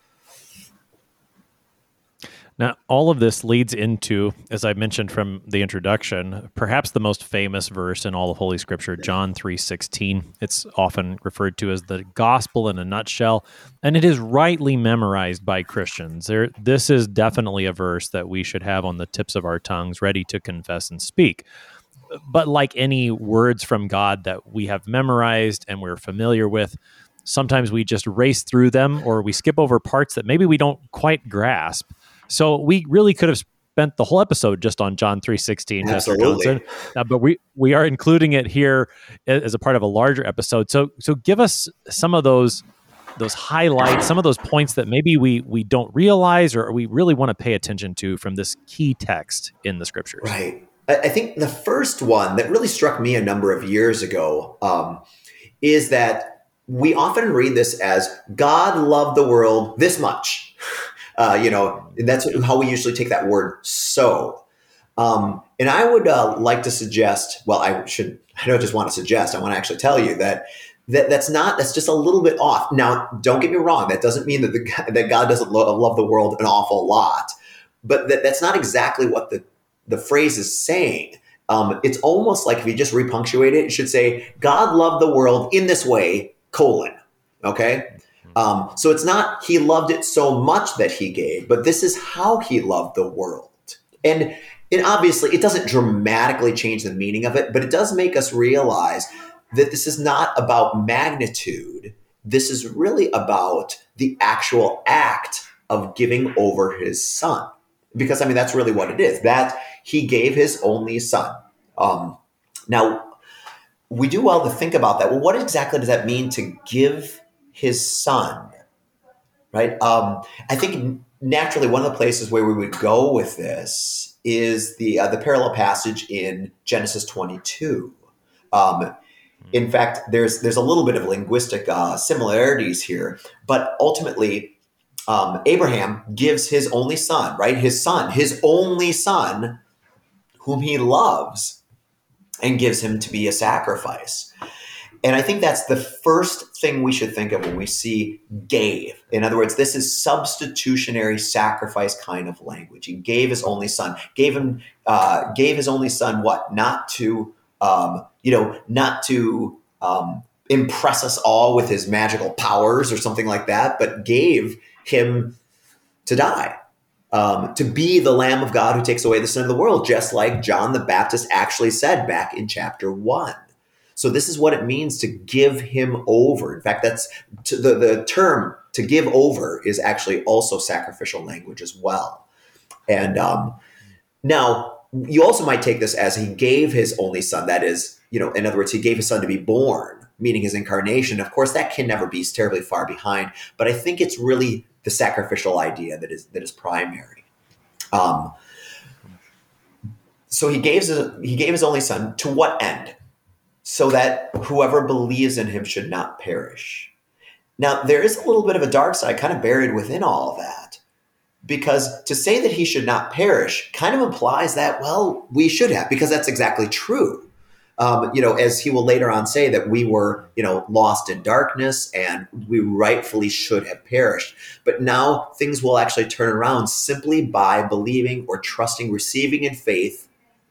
[SPEAKER 1] Now, all of this leads into, as I mentioned from the introduction, perhaps the most famous verse in all of Holy Scripture, John 3:16. It's often referred to as the gospel in a nutshell, and it is rightly memorized by Christians. This is definitely a verse that we should have on the tips of our tongues, ready to confess and speak. But like any words from God that we have memorized and we're familiar with, sometimes we just race through them, or we skip over parts that maybe we don't quite grasp. So we really could have spent the whole episode just on John 3:16, Pastor Johnson, but we are including it here as a part of a larger episode. So give us some of those highlights, some of those points that maybe we don't realize or we really want to pay attention to from this key text in the Scriptures.
[SPEAKER 2] Right. I think the first one that really struck me a number of years ago is that we often read this as God loved the world this much. And that's how we usually take that word so. And I would like to suggest, I don't just want to suggest, I want to actually tell you that's just a little bit off. Now, don't get me wrong. That doesn't mean that God doesn't love the world an awful lot, but that's not exactly what the phrase is saying. It's almost like if you just repunctuate it, it should say, God loved the world in this way, : okay? So it's not he loved it so much that he gave, but this is how he loved the world. And obviously, it doesn't dramatically change the meaning of it, but it does make us realize that this is not about magnitude. This is really about the actual act of giving over his son. Because, that's really what it is, that he gave his only son. Now, we do well to think about that. Well, what exactly does that mean to give his son, right? I think naturally one of the places where we would go with this is the parallel passage in Genesis 22. In fact, there's a little bit of linguistic similarities here, but ultimately Abraham gives his only son, right? His only son, whom he loves, and gives him to be a sacrifice. And I think that's the first thing we should think of when we see gave. In other words, this is substitutionary sacrifice kind of language. He gave his only son. Gave his only son what? Not to impress us all with his magical powers or something like that, but gave him to die, to be the Lamb of God who takes away the sin of the world, just like John the Baptist actually said back in chapter 1. So this is what it means to give him over. In fact, that's the term to give over is actually also sacrificial language as well. And now you also might take this as he gave his only son. That is, in other words, he gave his son to be born, meaning his incarnation. Of course, that can never be terribly far behind, but I think it's really the sacrificial idea that is primary. So he gave his only son to what end? So that whoever believes in him should not perish. Now, there is a little bit of a dark side kind of buried within all of that, because to say that he should not perish kind of implies that, well, we should have, because that's exactly true. As he will later on say, that we were, lost in darkness and we rightfully should have perished. But now things will actually turn around simply by believing or trusting, receiving in faith,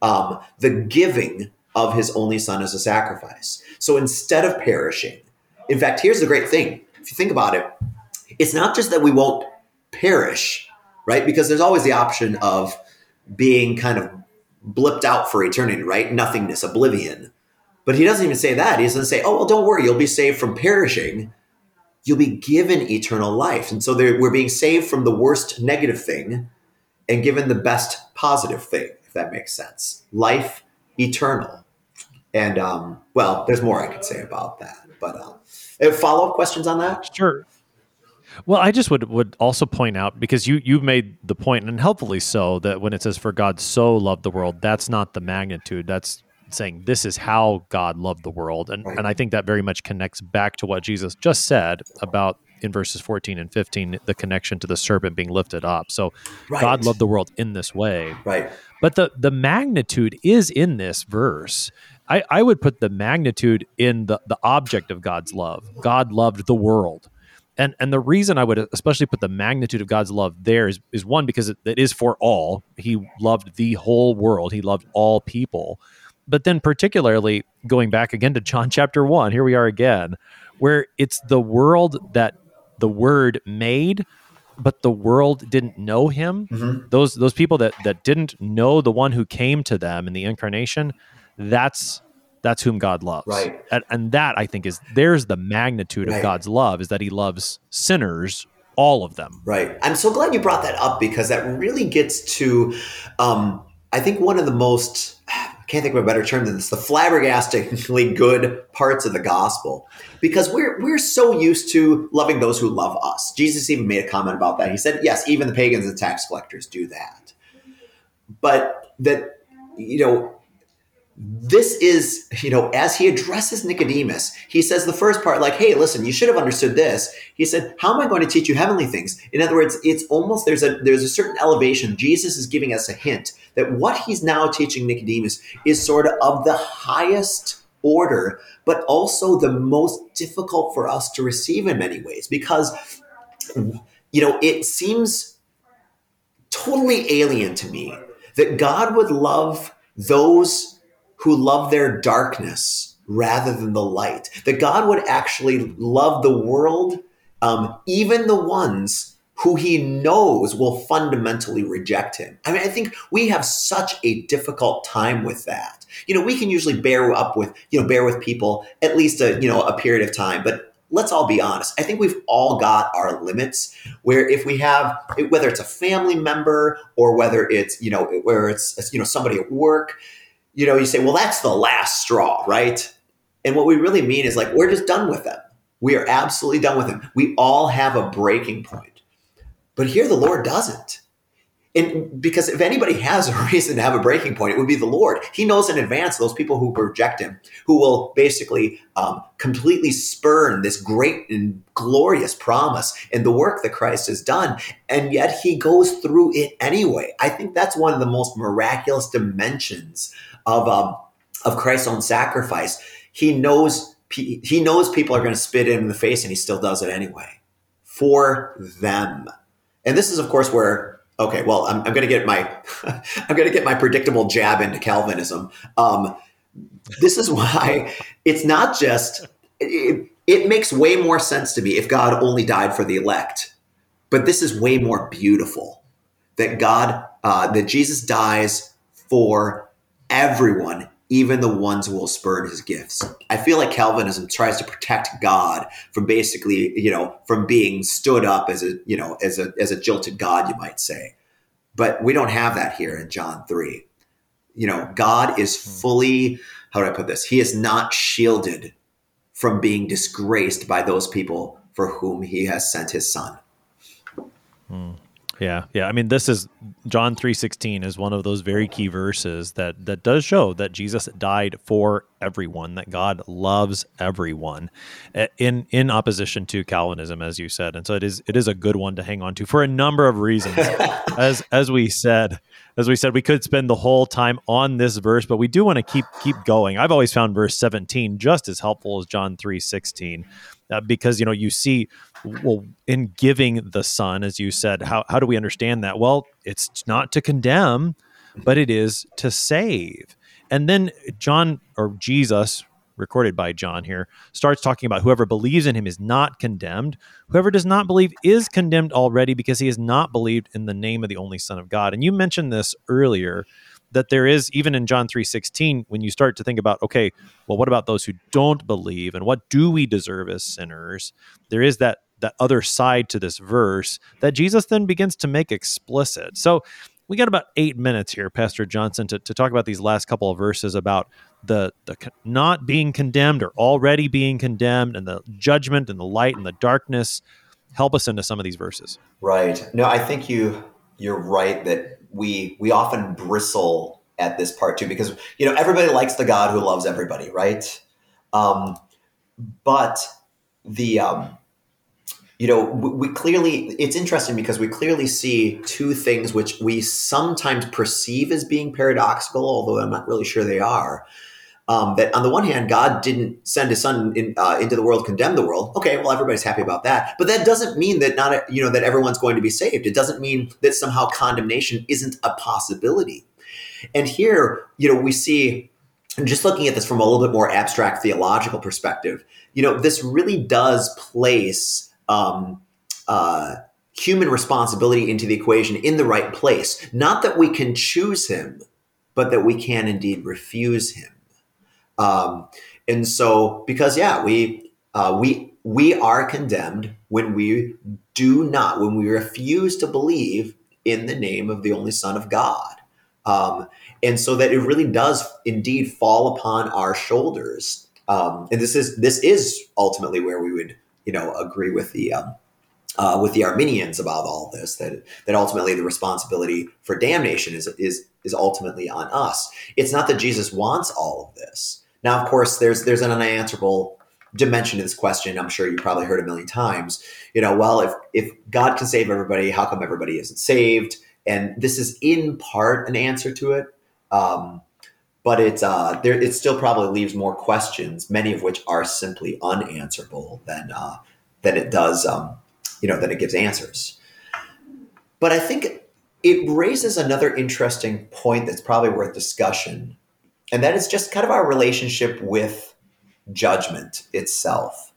[SPEAKER 2] the giving of his only son as a sacrifice. So instead of perishing, in fact, here's the great thing. If you think about it, it's not just that we won't perish, right? Because there's always the option of being kind of blipped out for eternity, right? Nothingness, oblivion. But he doesn't even say that. He doesn't say, oh, well, don't worry, you'll be saved from perishing. You'll be given eternal life. And so we're being saved from the worst negative thing and given the best positive thing, if that makes sense. Life eternal. And, there's more I could say about that. But follow-up questions on that?
[SPEAKER 1] Sure. Well, I just would also point out, because you've made the point, and helpfully so, that when it says, for God so loved the world, that's not the magnitude. That's saying this is how God loved the world. And,
[SPEAKER 2] right.
[SPEAKER 1] And I think that very much connects back to what Jesus just said about, in verses 14 and 15, the connection to the serpent being lifted up. So
[SPEAKER 2] right.
[SPEAKER 1] God loved the world in this way.
[SPEAKER 2] Right.
[SPEAKER 1] But the magnitude is in this verse. I would put the magnitude in the object of God's love. God loved the world. And the reason I would especially put the magnitude of God's love there is one, because it is for all. He loved the whole world. He loved all people. But then particularly going back again to John chapter 1, here we are again, where it's the world that the Word made, but the world didn't know him.
[SPEAKER 2] Mm-hmm.
[SPEAKER 1] Those people that didn't know the one who came to them in the incarnation, that's whom God loves.
[SPEAKER 2] Right.
[SPEAKER 1] And that, I think, there's the magnitude
[SPEAKER 2] right.
[SPEAKER 1] of God's love, is that he loves sinners, all of them.
[SPEAKER 2] Right. I'm so glad you brought that up, because that really gets to, I think, one of the most, I can't think of a better term than this, the flabbergastingly good parts of the gospel, because we're so used to loving those who love us. Jesus even made a comment about that. He said, yes, even the pagans and tax collectors do that. But that, this is, as he addresses Nicodemus, he says the first part, like, hey, listen, you should have understood this. He said, how am I going to teach you heavenly things? In other words, it's almost, there's a certain elevation. Jesus is giving us a hint that what he's now teaching Nicodemus is sort of the highest order, but also the most difficult for us to receive in many ways, because, it seems totally alien to me that God would love those who love their darkness rather than the light, that God would actually love the world, even the ones who he knows will fundamentally reject him. I mean, I think we have such a difficult time with that. We can usually bear with people at least a period of time, but let's all be honest. I think we've all got our limits, where if we have, whether it's a family member or whether it's, somebody at work, you say, well, that's the last straw, right? And what we really mean is, like, we're just done with them. We are absolutely done with them. We all have a breaking point. But here the Lord doesn't. And because if anybody has a reason to have a breaking point, it would be the Lord. He knows in advance those people who reject him, who will basically completely spurn this great and glorious promise and the work that Christ has done. And yet he goes through it anyway. I think that's one of the most miraculous dimensions of Christ's own sacrifice. He knows people are going to spit him in the face, and he still does it anyway for them. And this is, of course, where, okay, well, I'm going to get my predictable jab into Calvinism. This is why it's not just it makes way more sense to me if God only died for the elect. But this is way more beautiful that that Jesus dies for everyone, even the ones who will spurn his gifts. I feel like Calvinism tries to protect God from basically, from being stood up as a jilted God, you might say. But we don't have that here in John 3. God is fully, how do I put this? He is not shielded from being disgraced by those people for whom he has sent his son.
[SPEAKER 1] Yeah. I mean, this is John 3:16 is one of those very key verses that does show that Jesus died for everyone, that God loves everyone, in opposition to Calvinism, as you said. And so it is a good one to hang on to for a number of reasons. As we said, we could spend the whole time on this verse, but we do want to keep going. I've always found verse 17 just as helpful as John 3:16. Because, you see, well, in giving the Son, as you said, how do we understand that? Well, it's not to condemn, but it is to save. And then John, or Jesus, recorded by John here, starts talking about whoever believes in him is not condemned. Whoever does not believe is condemned already because he has not believed in the name of the only Son of God. And you mentioned this earlier, that there is, even in John 3:16, when you start to think about, okay, well, what about those who don't believe, and what do we deserve as sinners? There is that other side to this verse that Jesus then begins to make explicit. So we got about 8 minutes here, Pastor Johnson, to talk about these last couple of verses about the not being condemned or already being condemned, and the judgment and the light and the darkness. Help us into some of these verses.
[SPEAKER 2] Right. No, I think you're right that we often bristle at this part too, because everybody likes the God who loves everybody, right? But the we clearly, it's interesting because we clearly see two things which we sometimes perceive as being paradoxical, although I'm not really sure they are. That on the one hand, God didn't send his son into the world, condemn the world. Okay, well, everybody's happy about that. But that doesn't mean that that everyone's going to be saved. It doesn't mean that somehow condemnation isn't a possibility. And here, we see, just looking at this from a little bit more abstract theological perspective, this really does place human responsibility into the equation in the right place. Not that we can choose him, but that we can indeed refuse him. And so, because we are condemned when we refuse to believe in the name of the only Son of God. And so that it really does indeed fall upon our shoulders. And this is ultimately where we would, agree with the Arminians about all this, that ultimately the responsibility for damnation is ultimately on us. It's not that Jesus wants all of this. Now, of course, there's an unanswerable dimension to this question. I'm sure you probably heard a million times. Well, if God can save everybody, how come everybody isn't saved? And this is in part an answer to it, but it still probably leaves more questions, many of which are simply unanswerable than it does, than it gives answers. But I think it raises another interesting point that's probably worth discussion. And that is just kind of our relationship with judgment itself.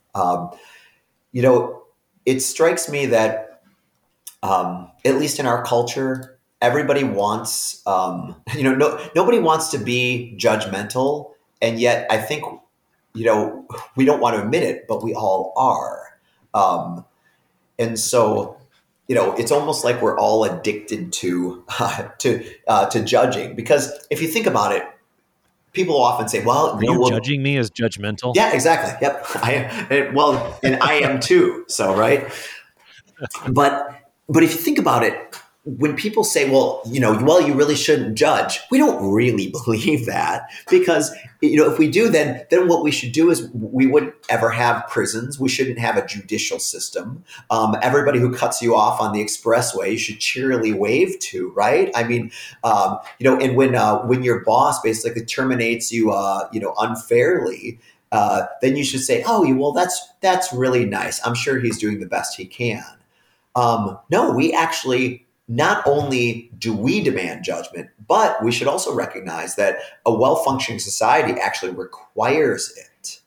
[SPEAKER 2] It strikes me that, at least in our culture, everybody wants, nobody wants to be judgmental. And yet I think, we don't want to admit it, but we all are. And so, it's almost like we're all addicted to judging, because if you think about it, people often say, well,
[SPEAKER 1] are you judging me as judgmental?
[SPEAKER 2] Yeah, exactly. Yep. I am. Well, and I am too. So, right. But if you think about it, when people say, well, you really shouldn't judge, we don't really believe that, because, if we do, then what we should do is we wouldn't ever have prisons. We shouldn't have a judicial system. Everybody who cuts you off on the expressway, you should cheerily wave to, right? I mean, and when your boss basically terminates you, unfairly, then you should say, oh, well, that's really nice. I'm sure he's doing the best he can. No, we actually, not only do we demand judgment, but we should also recognize that a well-functioning society actually requires it.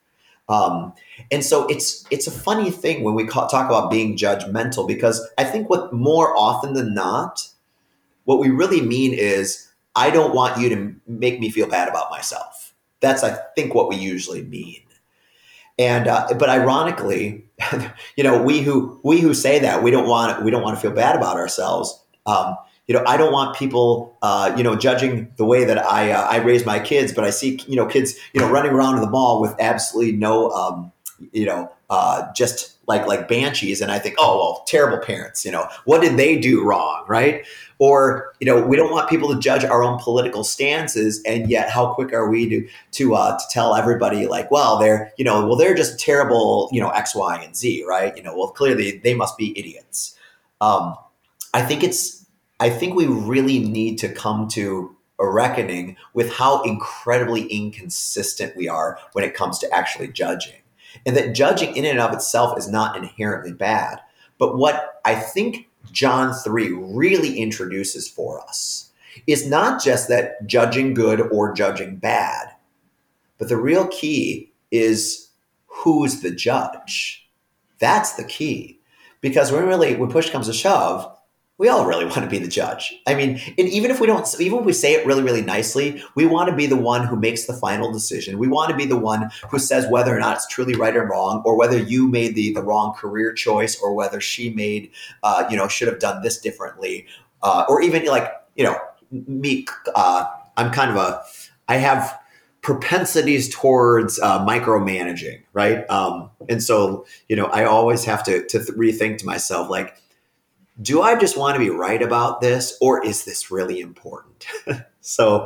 [SPEAKER 2] And so it's a funny thing when we talk about being judgmental, because I think what more often than not, what we really mean is, I don't want you to make me feel bad about myself. That's, I think, what we usually mean. And but ironically, we who say that we don't want to feel bad about ourselves. I don't want people, judging the way that I raise my kids, but I see, kids, running around in the mall with absolutely no, just like banshees. And I think, oh, well, terrible parents, what did they do wrong? Right. Or, we don't want people to judge our own political stances. And yet how quick are we to tell everybody like, well, they're just terrible, X, Y, and Z. Right. Well, clearly they must be idiots. I think we really need to come to a reckoning with how incredibly inconsistent we are when it comes to actually judging. And that judging in and of itself is not inherently bad. But what I think John 3 really introduces for us is not just that judging good or judging bad, but the real key is who's the judge. That's the key. Because when push comes to shove, we all really want to be the judge. I mean, and even if we say it really, really nicely, we want to be the one who makes the final decision. We want to be the one who says whether or not it's truly right or wrong, or whether you made the wrong career choice, or whether she made, should have done this differently. Or even me, I have propensities towards micromanaging, right? And so, I always have to rethink to myself, like, do I just want to be right about this, or is this really important? So,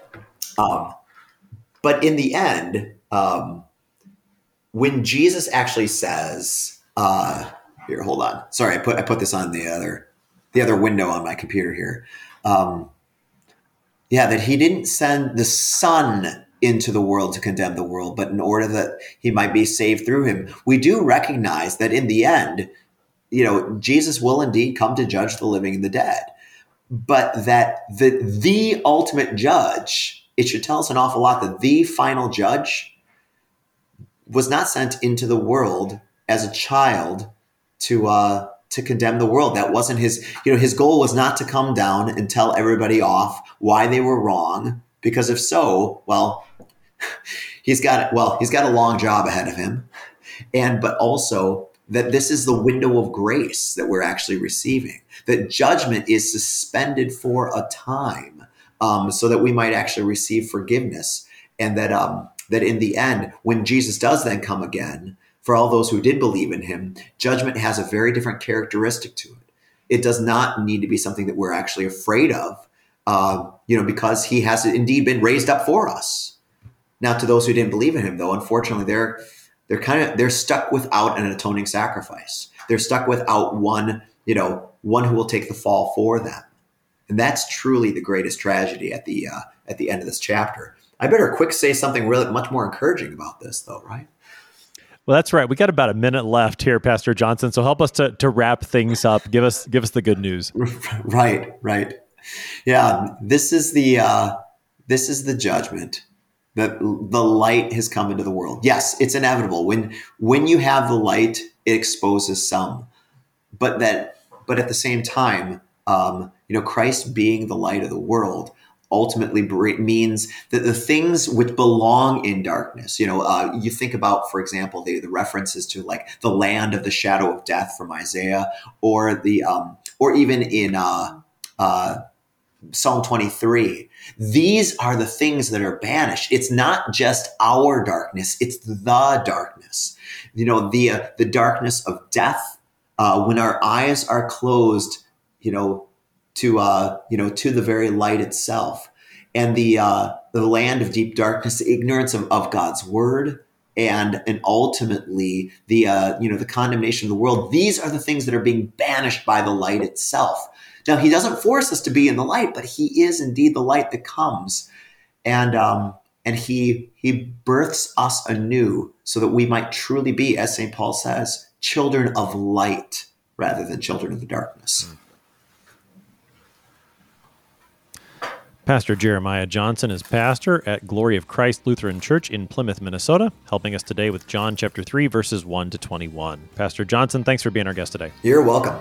[SPEAKER 2] but in the end, when Jesus actually says, here, hold on. Sorry, I put this on the other window on my computer here. That he didn't send the Son into the world to condemn the world, but in order that he might be saved through him. We do recognize that in the end, Jesus will indeed come to judge the living and the dead, but that the ultimate judge, it should tell us an awful lot that the final judge was not sent into the world as a child to condemn the world. That wasn't his goal was not to come down and tell everybody off why they were wrong, because if so, well, he's got a long job ahead of him. But also that this is the window of grace that we're actually receiving, that judgment is suspended for a time, so that we might actually receive forgiveness. And that in the end, when Jesus does then come again, for all those who did believe in him, judgment has a very different characteristic to it. It does not need to be something that we're actually afraid of, because he has indeed been raised up for us. Now, to those who didn't believe in him, though, unfortunately, they're stuck without an atoning sacrifice. They're stuck without one who will take the fall for them. And that's truly the greatest tragedy at the end of this chapter. I better say something really much more encouraging about this, though, right?
[SPEAKER 1] Well, that's right. We got about a minute left here, Pastor Johnson. So help us to wrap things up. Give us the good news.
[SPEAKER 2] Right. Yeah, this is the judgment. That the light has come into the world. Yes, it's inevitable. When you have the light, it exposes some. But at the same time, Christ being the light of the world ultimately means that the things which belong in darkness, you think about, for example, the references to like the land of the shadow of death from Isaiah, or even in Psalm 23. These are the things that are banished. It's not just our darkness, it's the darkness. The darkness of death, when our eyes are closed, to the very light itself. And the land of deep darkness, the ignorance of God's word, and ultimately the condemnation of the world. These are the things that are being banished by the light itself. Now, he doesn't force us to be in the light, but he is indeed the light that comes. And he births us anew so that we might truly be, as St. Paul says, children of light rather than children of the darkness.
[SPEAKER 1] Pastor Jeremiah Johnson is pastor at Glory of Christ Lutheran Church in Plymouth, Minnesota, helping us today with John chapter 3, verses 1 to 21. Pastor Johnson, thanks for being our guest today.
[SPEAKER 2] You're welcome.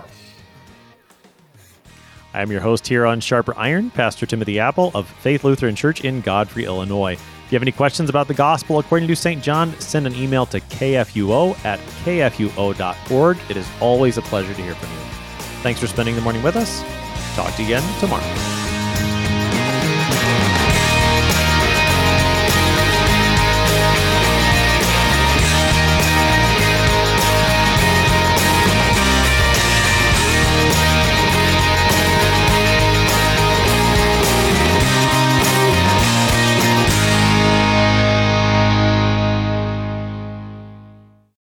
[SPEAKER 1] I am your host here on Sharper Iron, Pastor Timothy Apple of Faith Lutheran Church in Godfrey, Illinois. If you have any questions about the gospel according to St. John, send an email to kfuo@kfuo.org. It is always a pleasure to hear from you. Thanks for spending the morning with us. Talk to you again tomorrow.